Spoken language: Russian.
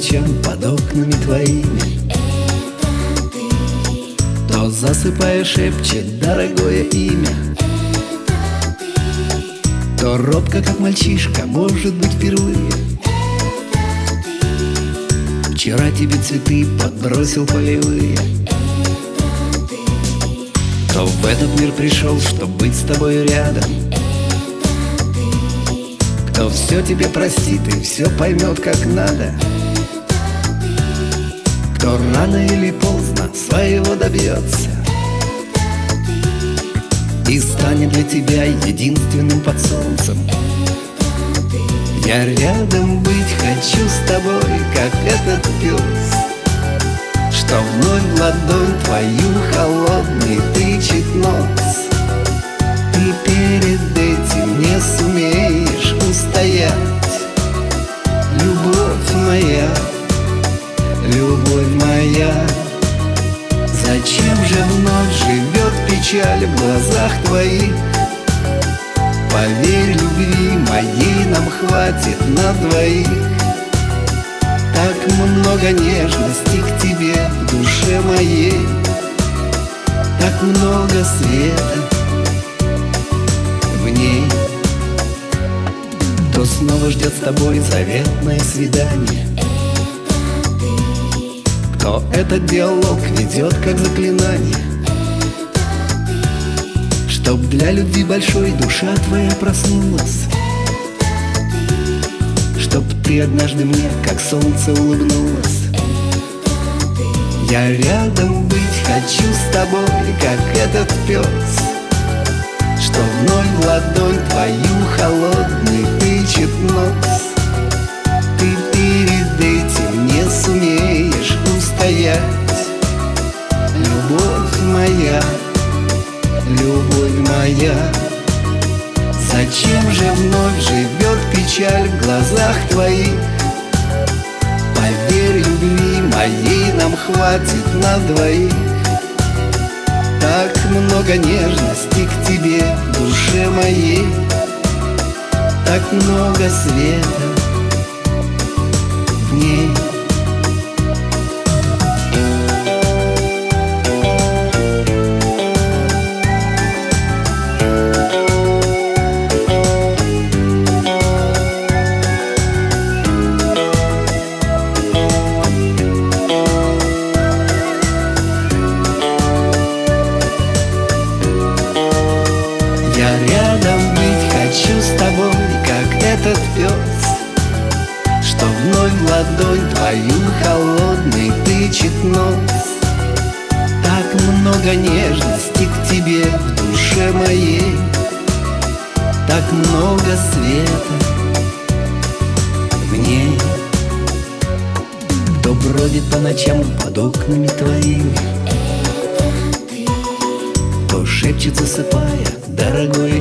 ночам под окнами твоими. Это ты, Кто, засыпая, шепчет дорогое имя. это ты, Кто робко, как мальчишка, может быть, впервые. это ты, Вчера тебе цветы подбросил полевые. это ты, Кто в этот мир пришел, чтоб быть с тобой рядом. это ты, Кто все тебе простит и все поймет, как надо. Кто рано или поздно своего добьется и станет для тебя единственным под солнцем. Я рядом быть хочу с тобой, как этот пес, что вновь в ладонь твою холодный тычет нос. Ты перед этим не сумеешь устоять. Любовь моя, любовь моя, зачем же вновь живет печаль в глазах твоих? Поверь, любви моей нам хватит на двоих. Так много нежности к тебе в душе моей, так много света в ней. Кто снова ждет с тобой заветное свидание? это ты, Кто этот диалог ведет как заклинание, чтоб для любви большой душа твоя проснулась, чтоб ты однажды мне как солнце улыбнулась. Я рядом быть хочу с тобой, как этот пес, что вновь в ладонь твою холодный тычет нос. Ты перед этим не сумеешь устоять. Любовь моя, любовь моя, зачем же вновь живет печаль в глазах твоих? Поверь, любви моей нам хватит на двоих. Так много нежности к тебе в душе моей, так много света в ней. Я рядом быть хочу с тобой, как этот пес, что вновь в ладонь твою холодный тычет нос. Так много нежности к тебе в душе моей, так много света в ней. Кто бродит по ночам под окнами твоими, это ты, кто шепчет, засыпая, дорогое